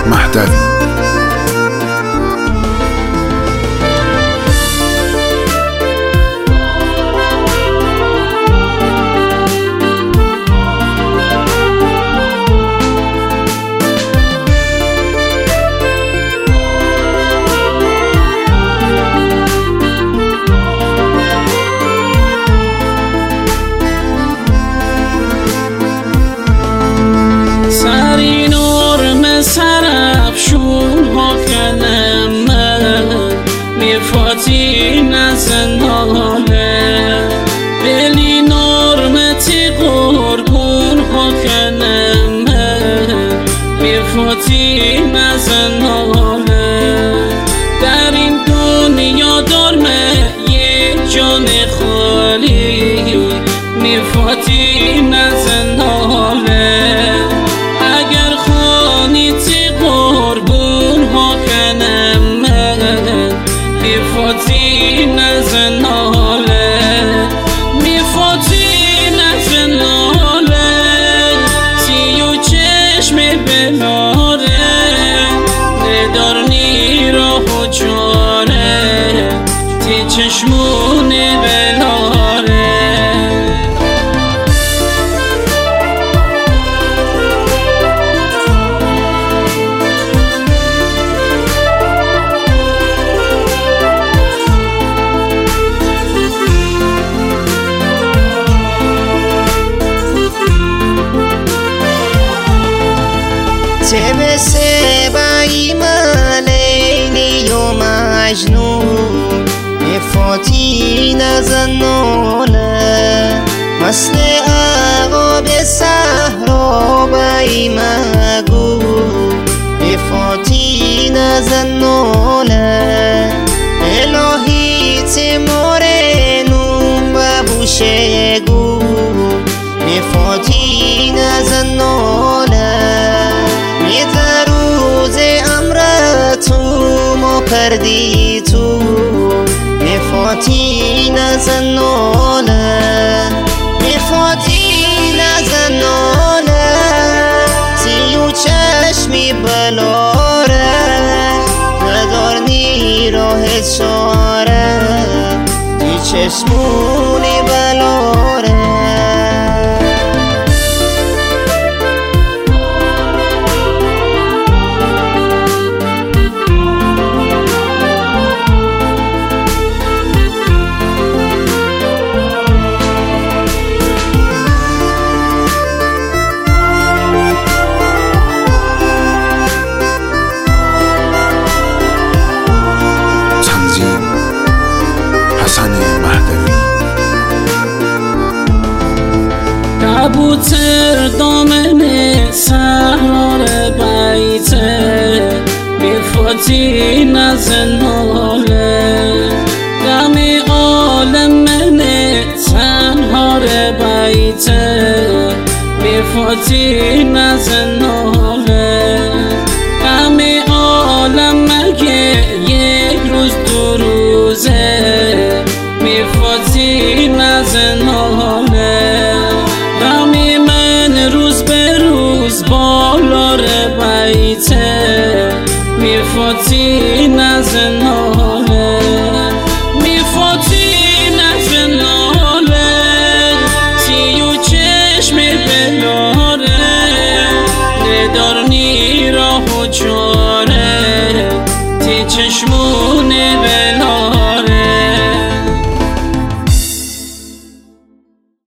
مهدوی. سری نرم سرافشون ها کنم من میفاتی نزناله دلی نرمتی قربون ها کنم من میفاتی نزناله در این دنیا دارمه یک جان خالی میفاتی نزناله میفاتی نزناله میفاتی نزناله سی و چشم بلاره ندارنی راه و چاره تی چشمون بلاره تبسه بايما ليلي ومجنون میفاتی نزناله مثل عقاب صحرا بايما گو میفاتی نزناله الهی تمارنون ببوشه گو میفاتی نزناله روز امرتو ما کردی تو میفاتی نزناله میفاتی نزناله سی و چشمی بلاره ندارنی راه چاره دی چشمونی بلاره کبوتر دامن سهار بیته میفاتی نزناله دم عالم من سهار بیته میفاتی نزناله دم عالم مگه یک روز دو روزه میفاتی نزناله غمی من روز به روز بالار بیته میفاتی نزناله میفاتی نزناله سی و چشم بلاره ندارنی راه و چاره تی چشمون